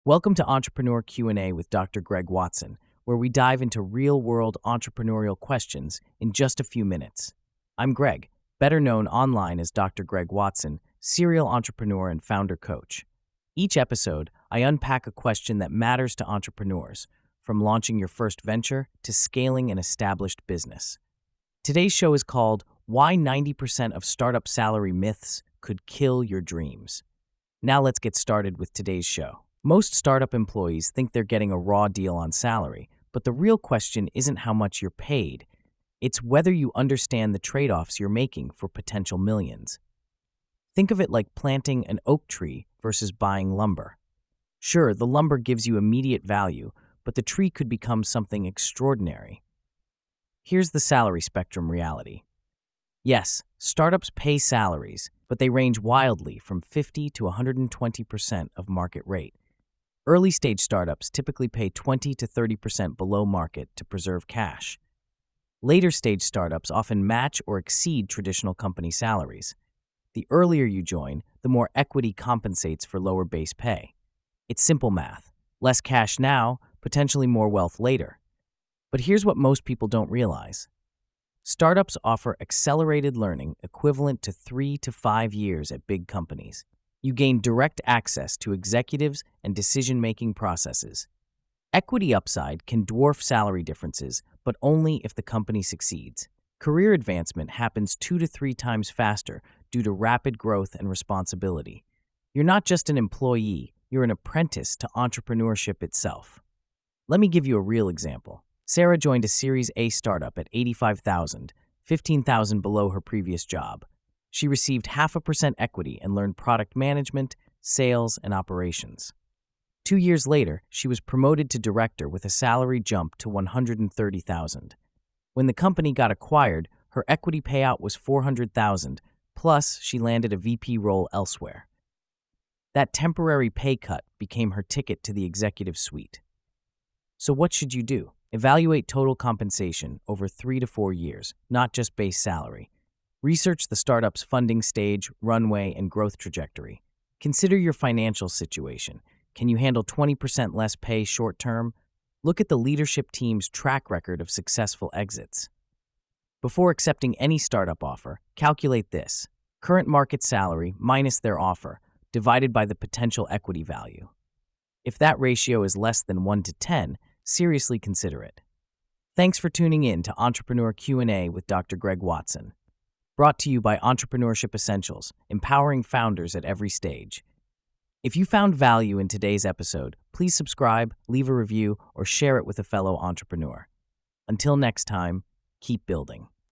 Welcome to Entrepreneur Q&A with Dr. Greg Watson, where we dive into real-world entrepreneurial questions in just a few minutes. I'm Greg, better known online as Dr. Greg Watson, serial entrepreneur and founder coach. Each episode, I unpack a question that matters to entrepreneurs, from launching your first venture to scaling an established business. Today's show is called Why 90% of Startup Salary Myths Could Kill Your Dreams. Now let's get started with today's show. Most startup employees think they're getting a raw deal on salary, but the real question isn't how much you're paid. It's whether you understand the trade-offs you're making for potential millions. Think of it like planting an oak tree versus buying lumber. Sure, the lumber gives you immediate value, but the tree could become something extraordinary. Here's the salary spectrum reality. Yes, startups pay salaries, but they range wildly from 50 to 120% of market rate. Early-stage startups typically pay 20 to 30% below market to preserve cash. Later-stage startups often match or exceed traditional company salaries. The earlier you join, the more equity compensates for lower base pay. It's simple math. Less cash now, potentially more wealth later. But here's what most people don't realize. Startups offer accelerated learning equivalent to 3 to 5 years at big companies. You gain direct access to executives and decision-making processes. Equity upside can dwarf salary differences, but only if the company succeeds. Career advancement happens 2 to 3 times faster due to rapid growth and responsibility. You're not just an employee, you're an apprentice to entrepreneurship itself. Let me give you a real example. Sarah joined a Series A startup at $85,000, $15,000 below her previous job. She received 0.5% equity and learned product management, sales, and operations. 2 years later, she was promoted to director with a salary jump to $130,000. When the company got acquired, her equity payout was $400,000, plus she landed a VP role elsewhere. That temporary pay cut became her ticket to the executive suite. So what should you do? Evaluate total compensation over 3 to 4 years, not just base salary. Research the startup's funding stage, runway, and growth trajectory. Consider your financial situation. Can you handle 20% less pay short term? Look at the leadership team's track record of successful exits. Before accepting any startup offer, calculate this: current market salary minus their offer, divided by the potential equity value. If that ratio is less than 1 to 10, seriously consider it. Thanks for tuning in to Entrepreneur Q&A with Dr. Greg Watson. Brought to you by Entrepreneurship Essentials, empowering founders at every stage. If you found value in today's episode, please subscribe, leave a review, or share it with a fellow entrepreneur. Until next time, keep building.